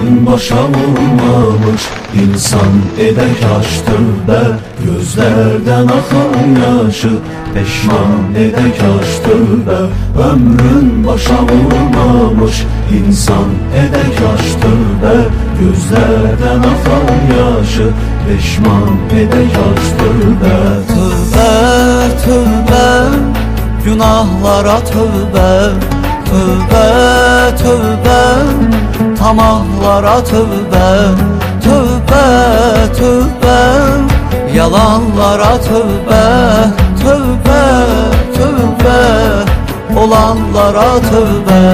Ömrün başa vurmamış, insan edək aşdır be. Gözlerden akan yaşı, peşman edək aşdır be. Ömrün başa vurmamış, insan edək aşdır be. Gözlerden akan yaşı, peşman edək aşdır be. Tövbe, tövbe, günahlara tövbe. Tövbe, tövbe, tamahlara tövbe. Tövbe, tövbe, yalanlara tövbe. Tövbe, tövbe, olanlara tövbe.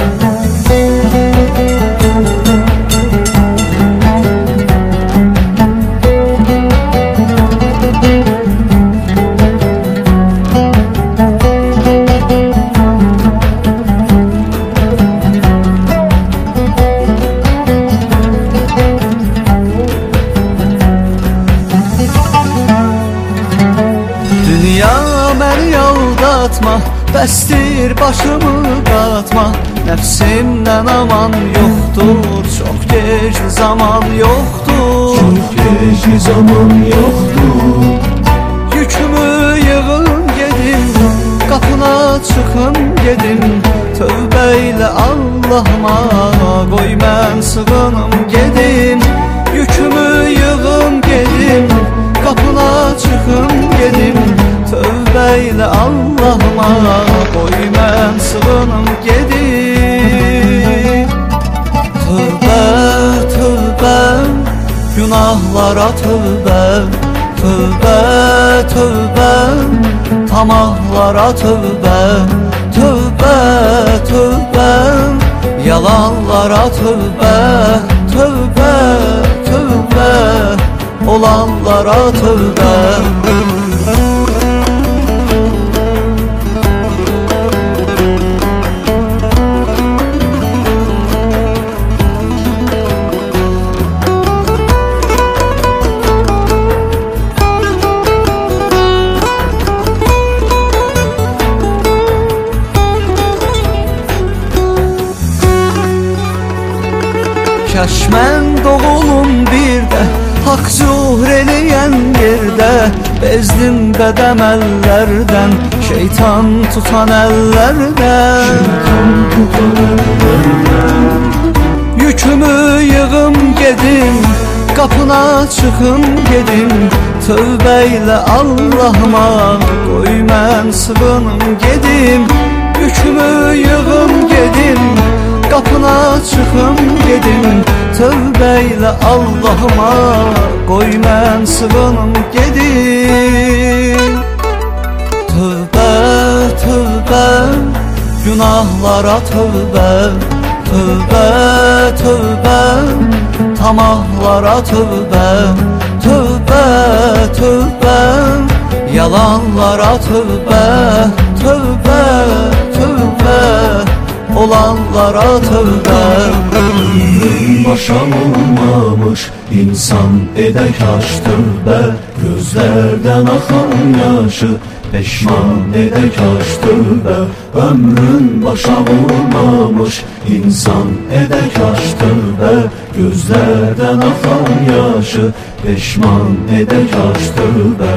Məni aldatma, bəsdir başımı qatma. Nəfsimdən aman yoxdur, çox gecli zaman yoxdur. Çok gecli zaman yoktur. Yükümü yığın gedim, qapına çıxın gedim. Tövbə ilə Allahıma qoy mən sığınım gedim. Yükümü yığın gedim, qapına çıxın gedim. Tövbə ilə Allahıma qoy mən sığınım gedim. Tövbə, tövbə, günahlara tövbə. Tövbə, tövbə, tamahlara tövbə. Tövbə, tövbə, yalanlara tövbə. Tövbə, tövbə, olanlara tövbə. Kaş mən doğulum bir də haqq cühr eləyən yerdə. Bezdim qədəm əllərdən, şeytan tutan əllərdən. Yükümü yığım gedim, qapına çıxım gedim. Tövbə ilə Allahıma qoy mən sığınım gedim. Yükümü yığım gedim, qapına çıxım gedim. Tövbə ilə Allahıma qoy mən sığınım gedim. Tövbə, tövbə, günahlara tövbə. Tövbə, tövbə, tamahlara tövbə. Tövbə, tövbə, yalanlara tövbə. Tövbə, tövbə, olanlara tövbə. Ömrün başa vurmamış, insan edək aşdır be. Gözlerden akan yaşı, peşman edək aşdır be. Ömrün başa vurmamış, insan edək aşdır be. Gözlerden akan yaşı, peşman edək aşdır be.